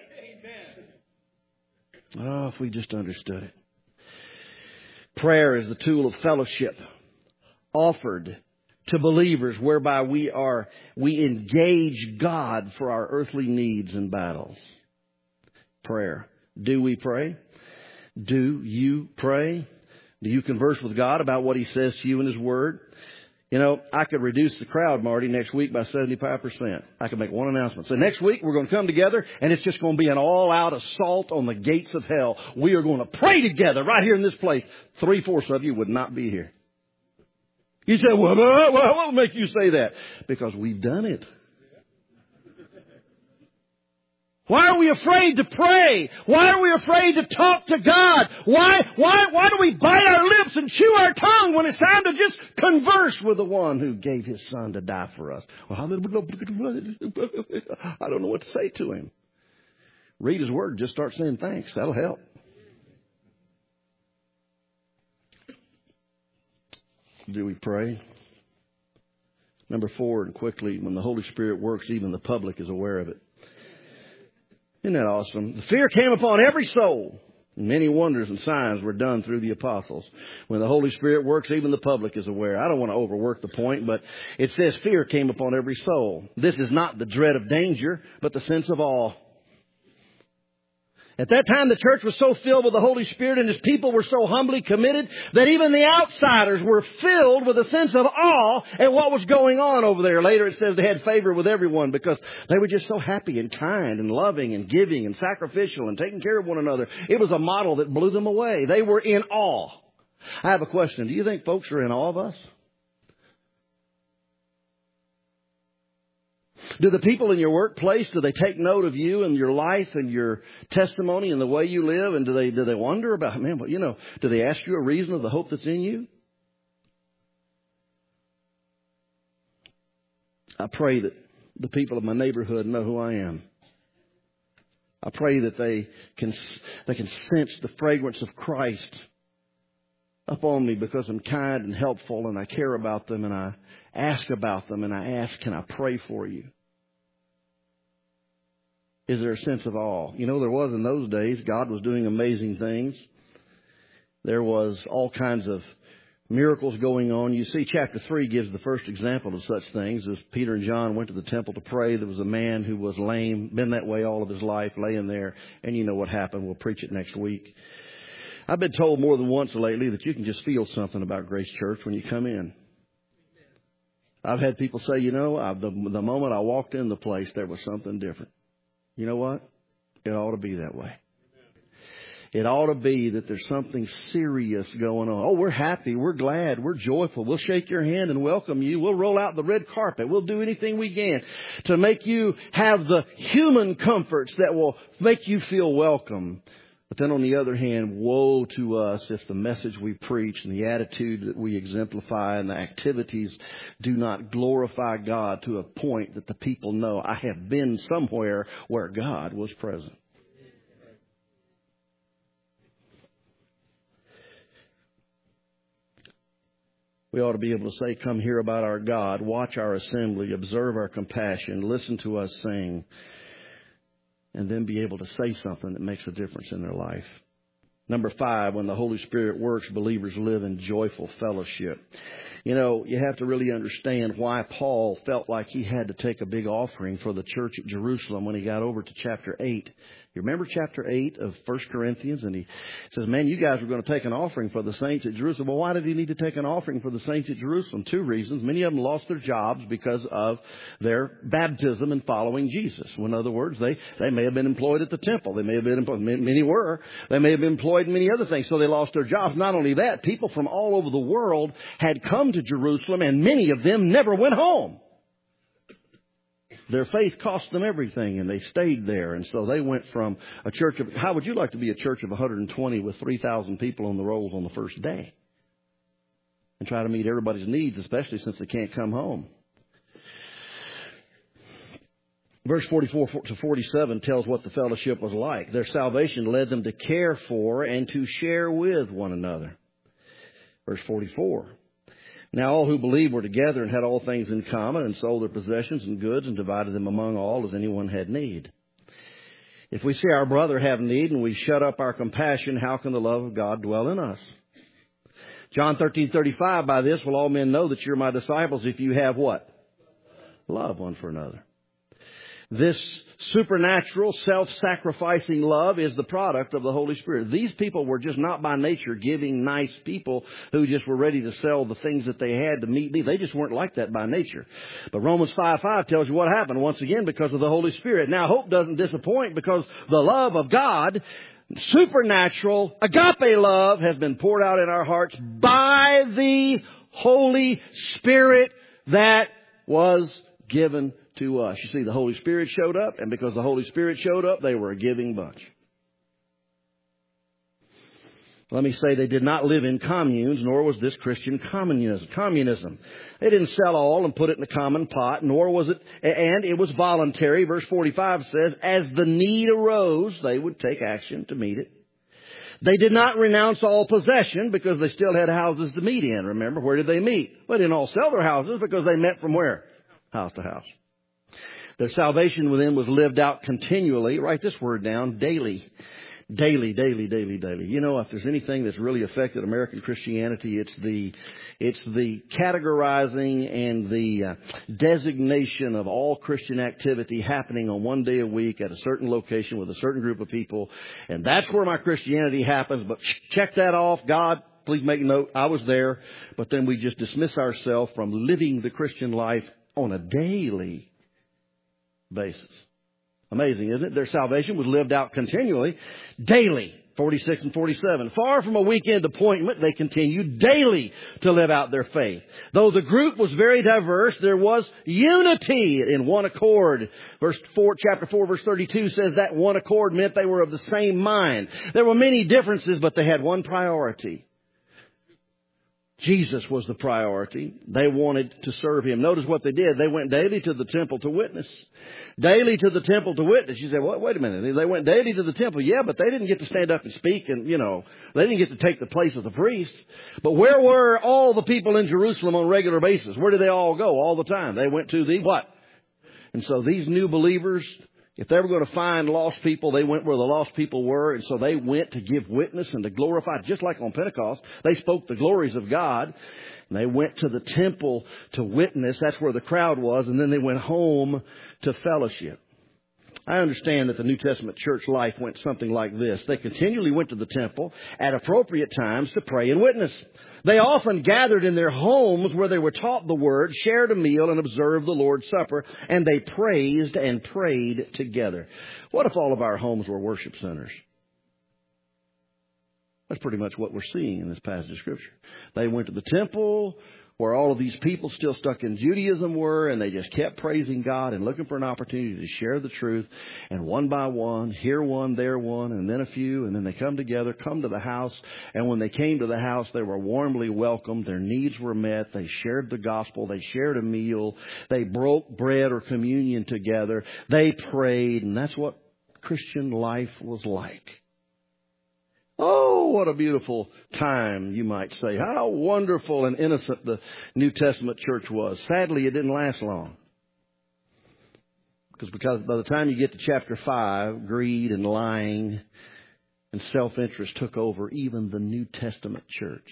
Amen. Oh, if we just understood it. Prayer is the tool of fellowship offered to believers, whereby we engage God for our earthly needs and battles. Prayer. Do we pray? Do you pray? Do you converse with God about what He says to you in His Word? You know, I could reduce the crowd, Marty, next week by 75%. I could make one announcement. So next week we're going to come together, and it's just going to be an all-out assault on the gates of hell. We are going to pray together right here in this place. 3/4 of you would not be here. You say, well, what will make you say that? Because we've done it. Why are we afraid to pray? Why are we afraid to talk to God? Why do we bite our lips and chew our tongue when it's time to just converse with the one who gave His Son to die for us? Well, I don't know what to say to Him. Read His Word. Just start saying thanks. That'll help. Do we pray? Number 4, and quickly, when the Holy Spirit works, even the public is aware of it. Isn't that awesome? The fear came upon every soul. Many wonders and signs were done through the apostles. When the Holy Spirit works, even the public is aware. I don't want to overwork the point, but it says fear came upon every soul. This is not the dread of danger, but the sense of awe. At that time, the church was so filled with the Holy Spirit and His people were so humbly committed that even the outsiders were filled with a sense of awe at what was going on over there. Later it says they had favor with everyone because they were just so happy and kind and loving and giving and sacrificial and taking care of one another. It was a model that blew them away. They were in awe. I have a question. Do you think folks are in awe of us? Do the people in your workplace, do they take note of you and your life and your testimony and the way you live? And do they wonder about, man, but do they ask you a reason of the hope that's in you? I pray that the people of my neighborhood know who I am. I pray that they can sense the fragrance of Christ upon me because I'm kind and helpful and I care about them and I ask about them and I ask, can I pray for you? Is there a sense of awe? There was in those days, God was doing amazing things. There was all kinds of miracles going on. You see, chapter 3 gives the first example of such things. As Peter and John went to the temple to pray, there was a man who was lame, been that way all of his life, laying there. And you know what happened. We'll preach it next week. I've been told more than once lately that you can just feel something about Grace Church when you come in. I've had people say, the moment I walked in the place, there was something different. You know what? It ought to be that way. It ought to be that there's something serious going on. Oh, we're happy. We're glad. We're joyful. We'll shake your hand and welcome you. We'll roll out the red carpet. We'll do anything we can to make you have the human comforts that will make you feel welcome. But then on the other hand, woe to us if the message we preach and the attitude that we exemplify and the activities do not glorify God to a point that the people know I have been somewhere where God was present. We ought to be able to say, come hear about our God, watch our assembly, observe our compassion, listen to us sing, and then be able to say something that makes a difference in their life. Number 5, when the Holy Spirit works, believers live in joyful fellowship. You have to really understand why Paul felt like he had to take a big offering for the church at Jerusalem when he got over to chapter 8. You remember chapter 8 of 1 Corinthians? And he says, man, you guys are going to take an offering for the saints at Jerusalem. Well, why did he need to take an offering for the saints at Jerusalem? 2 reasons. Many of them lost their jobs because of their baptism and following Jesus. In other words, they may have been employed at the temple. They may have been employed. Many were. They may have been employed in many other things. So they lost their jobs. Not only that, people from all over the world had come to Jerusalem, and many of them never went home. Their faith cost them everything, and they stayed there. And so they went from a church of, how would you like to be a church of 120 with 3,000 people on the rolls on the first day? And try to meet everybody's needs, especially since they can't come home. Verse 44 to 47 tells what the fellowship was like. Their salvation led them to care for and to share with one another. Verse 44. Now all who believed were together and had all things in common and sold their possessions and goods and divided them among all as anyone had need. If we see our brother have need and we shut up our compassion, how can the love of God dwell in us? John 13:35, by this will all men know that you're my disciples if you have what? Love one for another. This supernatural, self-sacrificing love is the product of the Holy Spirit. These people were just not by nature giving, nice people who just were ready to sell the things that they had to meet needs. They just weren't like that by nature. But Romans 5:5 tells you what happened once again because of the Holy Spirit. Now, hope doesn't disappoint because the love of God, supernatural, agape love, has been poured out in our hearts by the Holy Spirit that was given to us. You see, the Holy Spirit showed up, and because the Holy Spirit showed up, they were a giving bunch. Let me say they did not live in communes, nor was this Christian communism. They didn't sell all and put it in a common pot, nor was it, and it was voluntary. Verse 45 says, as the need arose, they would take action to meet it. They did not renounce all possession because they still had houses to meet in. Remember, where did they meet? Well, they didn't all sell their houses because they met from where? House to house. Their salvation within was lived out continually. Write this word down, daily. Daily, daily, daily, daily. You know, if there's anything that's really affected American Christianity, it's the categorizing and the designation of all Christian activity happening on one day a week at a certain location with a certain group of people. And that's where my Christianity happens. But check that off. God, please make note. I was there. But then we just dismiss ourselves from living the Christian life on a daily basis. Amazing, isn't it? Their salvation was lived out continually, daily. 46 and 47. Far from a weekend appointment, they continued daily to live out their faith. Though the group was very diverse, there was unity in one accord. Chapter 4, verse 32 says that one accord meant they were of the same mind. There were many differences, but they had one priority. Jesus was the priority. They wanted to serve Him. Notice what they did. They went daily to the temple to witness. Daily to the temple to witness. You say, well, wait a minute. They went daily to the temple. Yeah, but they didn't get to stand up and speak and, they didn't get to take the place of the priests. But where were all the people in Jerusalem on a regular basis? Where did they all go all the time? They went to the what? And so these new believers, if they were going to find lost people, they went where the lost people were. And so they went to give witness and to glorify, just like on Pentecost. They spoke the glories of God. And they went to the temple to witness. That's where the crowd was. And then they went home to fellowship. I understand that the New Testament church life went something like this. They continually went to the temple at appropriate times to pray and witness. They often gathered in their homes where they were taught the Word, shared a meal, and observed the Lord's Supper, and they praised and prayed together. What if all of our homes were worship centers? That's pretty much what we're seeing in this passage of Scripture. They went to the temple where all of these people still stuck in Judaism were, and they just kept praising God and looking for an opportunity to share the truth. And one by one, here one, there one, and then a few, and then they come together, come to the house. And when they came to the house, they were warmly welcomed. Their needs were met. They shared the gospel. They shared a meal. They broke bread or communion together. They prayed, and that's what Christian life was like. Oh, what a beautiful time, you might say. How wonderful and innocent the New Testament church was. Sadly, it didn't last long. Because by the time you get to chapter 5, greed and lying and self-interest took over even the New Testament church.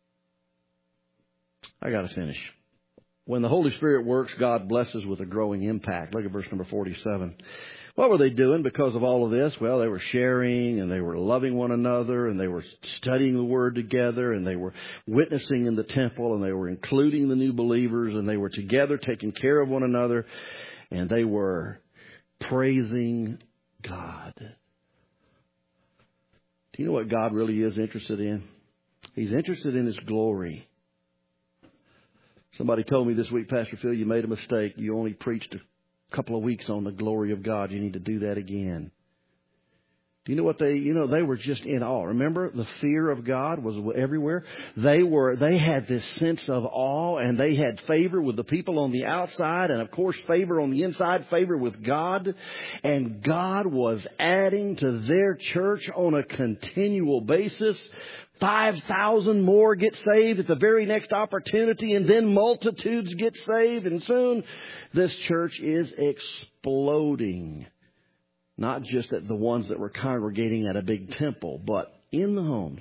I got to finish. When the Holy Spirit works, God blesses with a growing impact. Look at verse number 47. What were they doing because of all of this? Well, they were sharing and they were loving one another and they were studying the Word together and they were witnessing in the temple and they were including the new believers and they were together taking care of one another and they were praising God. Do you know what God really is interested in? He's interested in His glory. Somebody told me this week, Pastor Phil, you made a mistake. You only preached a couple of weeks on the glory of God. You need to do that again. Do you know what they were just in awe. Remember, the fear of God was everywhere. They had this sense of awe and they had favor with the people on the outside and of course favor on the inside, favor with God. And God was adding to their church on a continual basis. 5,000 more get saved at the very next opportunity, and then multitudes get saved, and soon this church is exploding. Not just at the ones that were congregating at a big temple, but in the homes.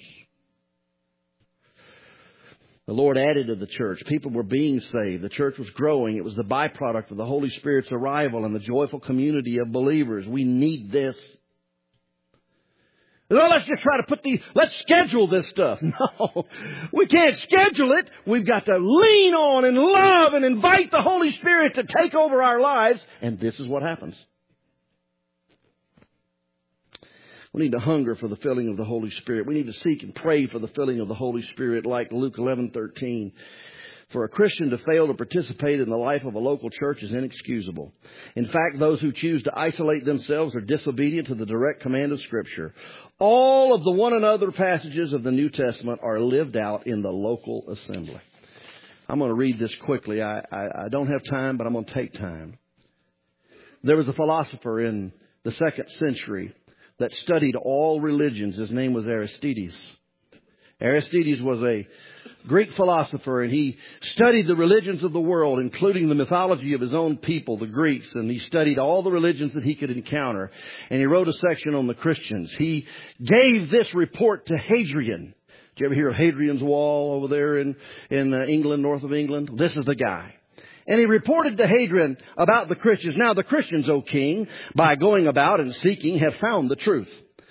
The Lord added to the church. People were being saved. The church was growing. It was the byproduct of the Holy Spirit's arrival and the joyful community of believers. We need this. No, let's just try to let's schedule this stuff. No, we can't schedule it. We've got to lean on and love and invite the Holy Spirit to take over our lives. And this is what happens. We need to hunger for the filling of the Holy Spirit. We need to seek and pray for the filling of the Holy Spirit like Luke 11:13. For a Christian to fail to participate in the life of a local church is inexcusable. In fact, those who choose to isolate themselves are disobedient to the direct command of Scripture. All of the one another passages of the New Testament are lived out in the local assembly. I'm going to read this quickly. I don't have time, but I'm going to take time. There was a philosopher in the 2nd century that studied all religions. His name was Aristides. Aristides was a Greek philosopher, and he studied the religions of the world, including the mythology of his own people, the Greeks, and he studied all the religions that he could encounter. And he wrote a section on the Christians. He gave this report to Hadrian. Did you ever hear of Hadrian's Wall over there in England, north of England? This is the guy. And he reported to Hadrian about the Christians. Now the Christians, O king, by going about and seeking, have found the truth.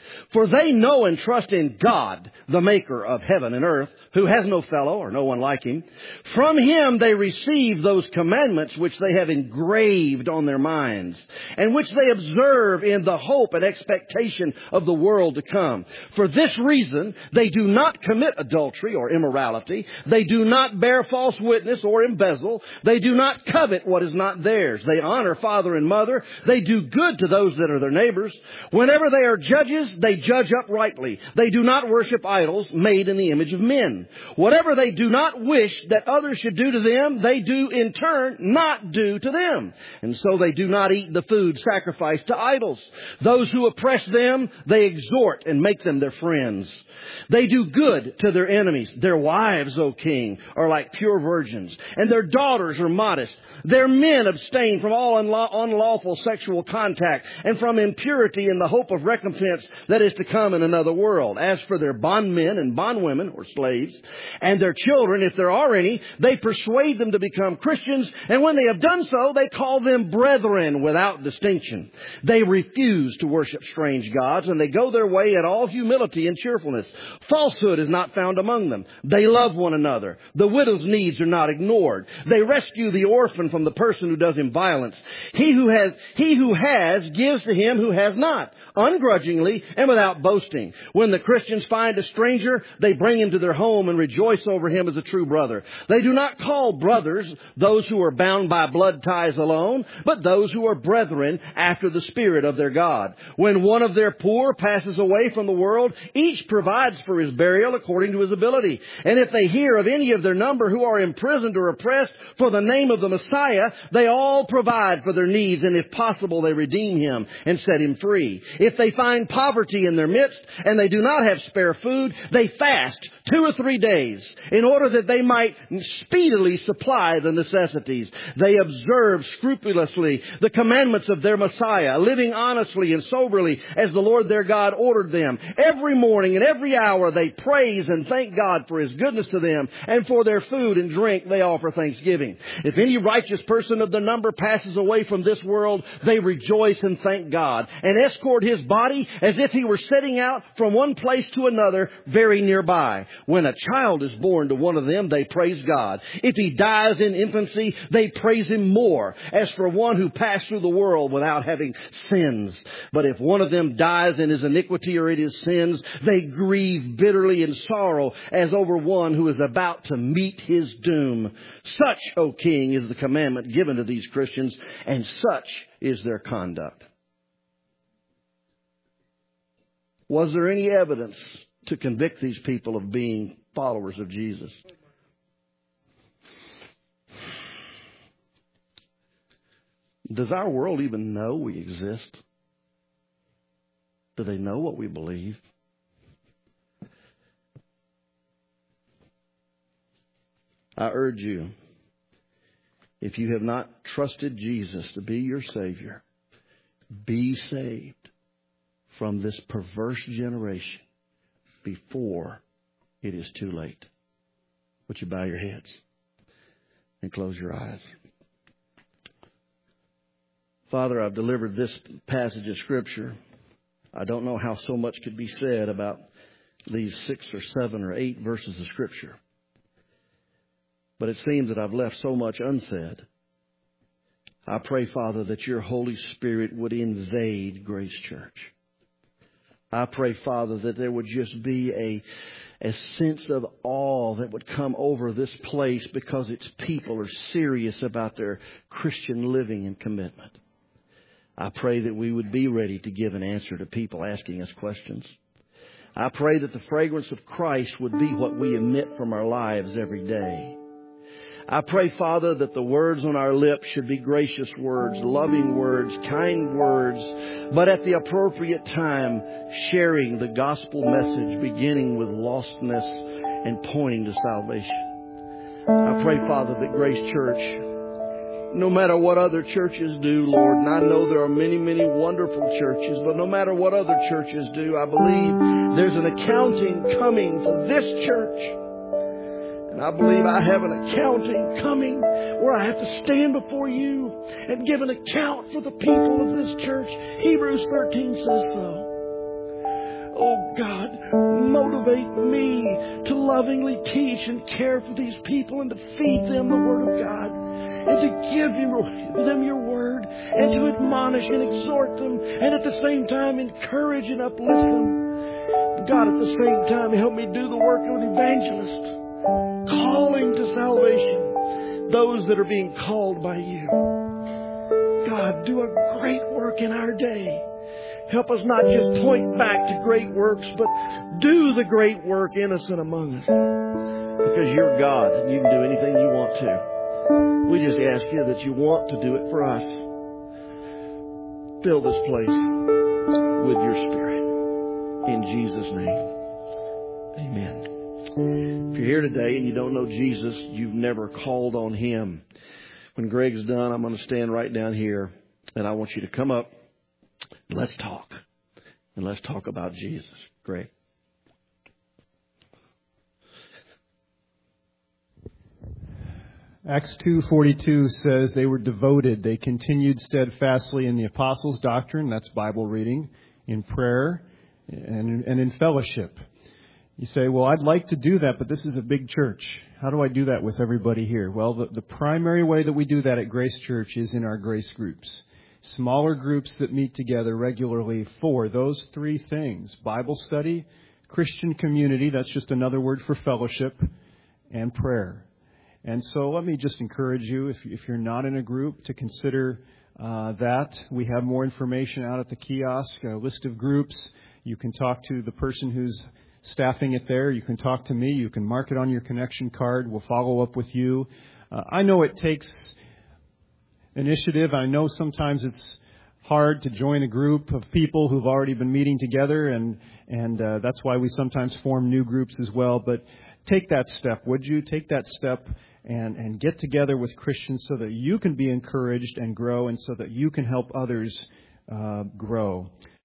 For they know and trust in God, the maker of heaven and earth, who has no fellow or no one like him. From him they receive those commandments which they have engraved on their minds, and which they observe in the hope and expectation of the world to come. For this reason they do not commit adultery or immorality. They do not bear false witness or embezzle. They do not covet what is not theirs. They honor father and mother. They do good to those that are their neighbors. Whenever they are judges, they judge uprightly. They do not worship idols made in the image of men. Whatever they do not wish that others should do to them, they do in turn not do to them. And so they do not eat the food sacrificed to idols. Those who oppress them, they exhort and make them their friends. They do good to their enemies. Their wives, O king, are like pure virgins, and their daughters are modest. Their men abstain from all unlawful sexual contact and from impurity in the hope of recompense that is to come in another world. As for their bondmen and bondwomen, or slaves, and their children, if there are any, they persuade them to become Christians, and when they have done so, they call them brethren without distinction. They refuse to worship strange gods, and they go their way in all humility and cheerfulness. Falsehood is not found among them. They love one another. The widow's needs are not ignored. They rescue the orphan from the person who does him violence. He who has gives to him who has not, ungrudgingly and without boasting. When the Christians find a stranger, they bring him to their home and rejoice over him as a true brother. They do not call brothers those who are bound by blood ties alone, but those who are brethren after the Spirit of their God. When one of their poor passes away from the world, each provides for his burial according to his ability. And if they hear of any of their number who are imprisoned or oppressed for the name of the Messiah, they all provide for their needs, and if possible, they redeem him and set him free. If they find poverty in their midst and they do not have spare food, they fast 2 or 3 days in order that they might speedily supply the necessities. They observe scrupulously the commandments of their Messiah, living honestly and soberly as the Lord their God ordered them. Every morning and every hour they praise and thank God for His goodness to them, and for their food and drink they offer thanksgiving. If any righteous person of the number passes away from this world, they rejoice and thank God, and escort his body as if he were setting out from one place to another very nearby. When a child is born to one of them, they praise God. If he dies in infancy, they praise Him more, as for one who passed through the world without having sins. But if one of them dies in his iniquity or in his sins, they grieve bitterly in sorrow as over one who is about to meet his doom. Such, O King, is the commandment given to these Christians, and such is their conduct. Was there any evidence to convict these people of being followers of Jesus? Does our world even know we exist? Do they know what we believe? I urge you, if you have not trusted Jesus to be your Savior, be saved from this perverse generation before it is too late. Would you bow your heads and close your eyes? Father, I've delivered this passage of Scripture. I don't know how so much could be said about these 6 or 7 or 8 verses of Scripture. But it seems that I've left so much unsaid. I pray, Father, that your Holy Spirit would invade Grace Church. I pray, Father, that there would just be a sense of awe that would come over this place because its people are serious about their Christian living and commitment. I pray that we would be ready to give an answer to people asking us questions. I pray that the fragrance of Christ would be what we emit from our lives every day. I pray, Father, that the words on our lips should be gracious words, loving words, kind words, but at the appropriate time, sharing the gospel message, beginning with lostness and pointing to salvation. I pray, Father, that Grace Church, no matter what other churches do, Lord, and I know there are many, many wonderful churches, but no matter what other churches do, I believe there's an accounting coming for this church. And I believe I have an accounting coming where I have to stand before you and give an account for the people of this church. Hebrews 13 says so. Oh God, motivate me to lovingly teach and care for these people and to feed them the Word of God and to give them your Word and to admonish and exhort them and at the same time encourage and uplift them. God, at the same time, help me do the work of an evangelist, calling to salvation those that are being called by you. God, do a great work in our day. Help us not just point back to great works, but do the great work in us and among us. Because you're God and you can do anything you want to. We just ask you that you want to do it for us. Fill this place with your Spirit. In Jesus' name. Amen. If you're here today and you don't know Jesus, you've never called on Him. When Greg's done, I'm going to stand right down here and I want you to come up. Let's talk. And let's talk about Jesus. Greg. Acts 2:42 says they were devoted. They continued steadfastly in the apostles' doctrine, that's Bible reading, in prayer, and in fellowship. You say, well, I'd like to do that, but this is a big church. How do I do that with everybody here? Well, the primary way that we do that at Grace Church is in our grace groups. Smaller groups that meet together regularly for those three things: Bible study, Christian community, that's just another word for fellowship, and prayer. And so let me just encourage you, if you're not in a group, to consider that. We have more information out at the kiosk, a list of groups. You can talk to the person who's staffing it there. You can talk to me. You can mark it on your connection card. We'll follow up with you. I know it takes initiative. I know sometimes it's hard to join a group of people who've already been meeting together, and that's why we sometimes form new groups as well. But take that step, would you? Take that step and get together with Christians so that you can be encouraged and grow, and so that you can help others grow.